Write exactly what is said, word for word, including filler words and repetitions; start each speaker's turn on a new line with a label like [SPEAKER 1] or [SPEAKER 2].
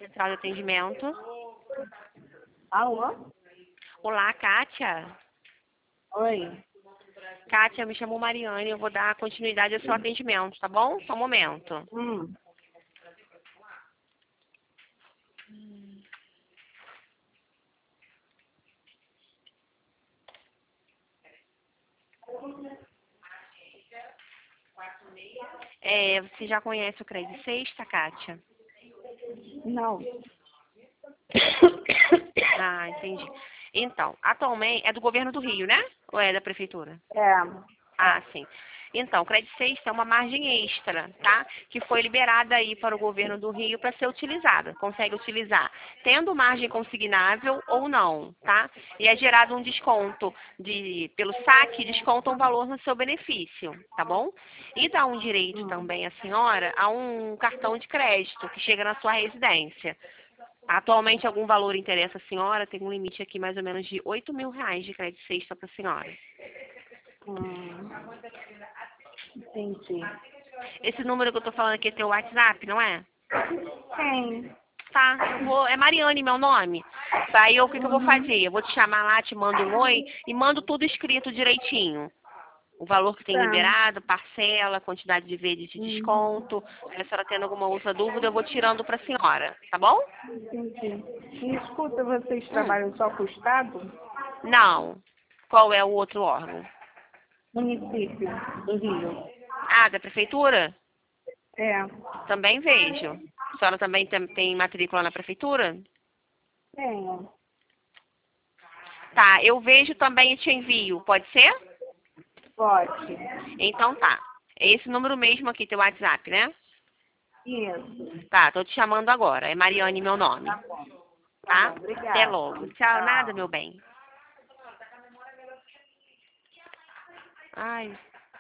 [SPEAKER 1] Central de atendimento.
[SPEAKER 2] Alô?
[SPEAKER 1] Olá, Kátia.
[SPEAKER 2] Oi.
[SPEAKER 1] Kátia, me chamou Mariane, eu vou dar continuidade ao seu atendimento, tá bom? Só um momento.
[SPEAKER 2] Hum.
[SPEAKER 1] É, você já conhece o Credit Sexta, Kátia?
[SPEAKER 2] Não.
[SPEAKER 1] Ah, entendi. Então, atualmente é do governo do Rio, né? Ou é da prefeitura?
[SPEAKER 2] É.
[SPEAKER 1] Ah, sim. Então, o Credit Sexta é uma margem extra, tá? Que foi liberada aí para o governo do Rio para ser utilizada. Consegue utilizar tendo margem consignável ou não, tá? E é gerado um desconto de, pelo saque, desconta um valor no seu benefício, tá bom? E dá um direito
[SPEAKER 2] Hum.
[SPEAKER 1] também à senhora a um cartão de crédito que chega na sua residência. Atualmente, algum valor interessa a senhora? Tem um limite aqui mais ou menos de oito mil reais de crédito sexta para a senhora.
[SPEAKER 2] Hum. Entendi.
[SPEAKER 1] Esse número que eu tô falando aqui é teu WhatsApp, não é?
[SPEAKER 2] Tem.
[SPEAKER 1] Tá, eu vou, é Mariane meu nome. Daí o que, que eu vou fazer? Eu vou te chamar lá, te mando um oi e mando tudo escrito direitinho. O valor que tem
[SPEAKER 2] Tá.
[SPEAKER 1] liberado, parcela, quantidade de vezes de
[SPEAKER 2] Uhum.
[SPEAKER 1] desconto. Se a senhora tendo alguma outra dúvida, eu vou tirando pra senhora, tá bom?
[SPEAKER 2] Entendi. E escuta, vocês
[SPEAKER 1] Hum,
[SPEAKER 2] trabalham só com o Estado?
[SPEAKER 1] não. Qual é o outro órgão?
[SPEAKER 2] Município do Rio.
[SPEAKER 1] Ah, da prefeitura?
[SPEAKER 2] É.
[SPEAKER 1] Também vejo. A senhora também tem, tem matrícula na prefeitura?
[SPEAKER 2] Tenho.
[SPEAKER 1] Tá, eu vejo também e te envio, pode ser?
[SPEAKER 2] Pode.
[SPEAKER 1] Então tá. É esse número mesmo aqui, teu WhatsApp, né?
[SPEAKER 2] Isso.
[SPEAKER 1] Tá, tô te chamando agora. É Mariane meu nome.
[SPEAKER 2] Tá bom. Tá
[SPEAKER 1] Tá?
[SPEAKER 2] bom.
[SPEAKER 1] Até
[SPEAKER 2] Obrigada.
[SPEAKER 1] logo. Tchau, nada,
[SPEAKER 2] Tchau.
[SPEAKER 1] meu bem. Ai.